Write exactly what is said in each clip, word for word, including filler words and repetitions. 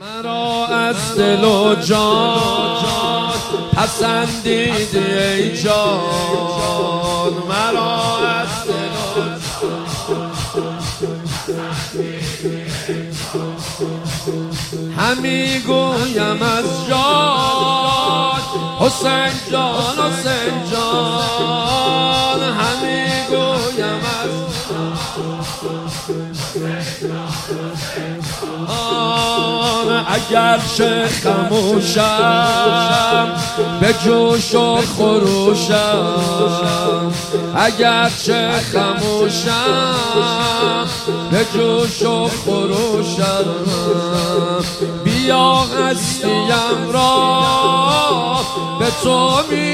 مرا از دل و جان پسندیدی ای جان، مرا از دل و همی گویم از جان حسین جان حسین جان، همی گویم از آن اگرچه خموشم به جوش و خروشم، اگرچه خموشم به جوش و خروشم، بیا هستیم را به تو می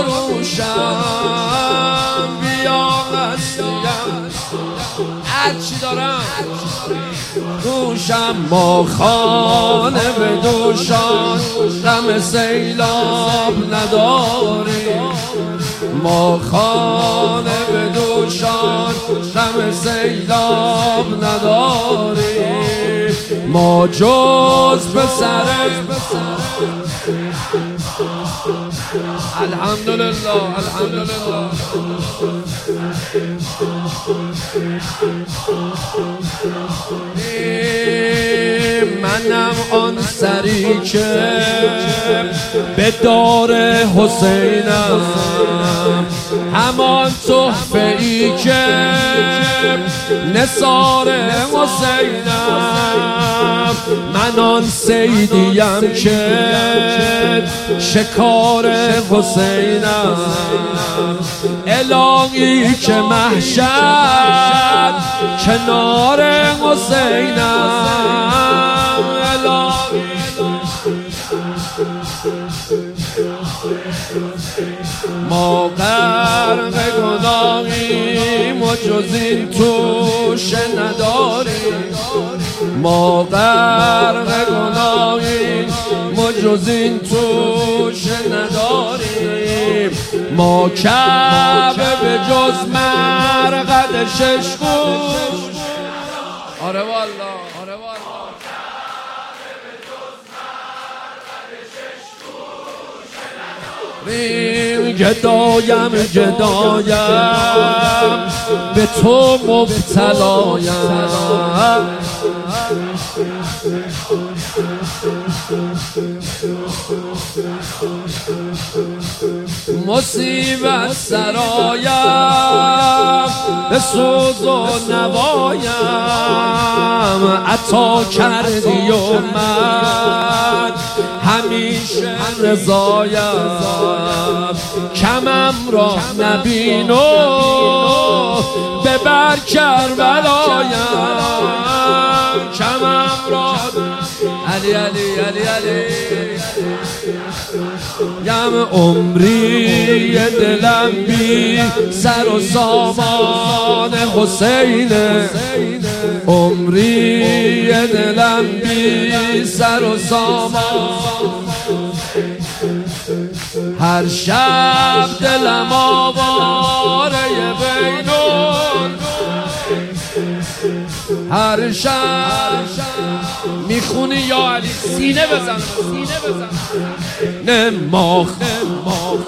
فروشم، بیا هستیم هرچی دارم دوشم، ما خانه به دوشان غم سیلاب نداریم، ما خانه به دوشان غم سیلاب نداریم، ما جز به سر الحمدلله الحمدلله منم آن سری که به دار حسینم، همان تحفه ای که نثار حسینم، من آن صیدیم که شکار حسینم، الهی که محشر کنار حسینم، ما غرق گناهیم و جز این توشه نداریم، ما غرق گناهیم و جز این توشه نداریم، ما کعبه به جز مرقد شش گوش آره والله آره والله گدایم گدایم به تو مبتلایم، مصیبت سرایم به سوز و نوایم، عطا کردی و من همیشه رضایم، کمم را نبین و ببر کربلایم، کمم را علی علی علی علی یم عمری دلم بی سر و سامان حسینه، عمری دلم بی سر و سامان، هر شب دلم آواره بینون، هر شب میخونی یا علی سینه بزن سینه بزن نماخ نماخ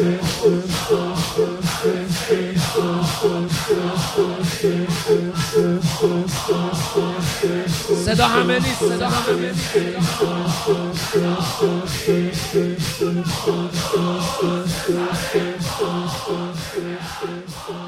صدا همه نیست صدا همه نیست